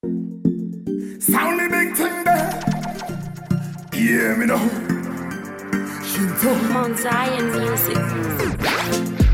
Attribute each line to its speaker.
Speaker 1: Sound the big thing there. Hear me now. Shinto.
Speaker 2: Mount Zion music.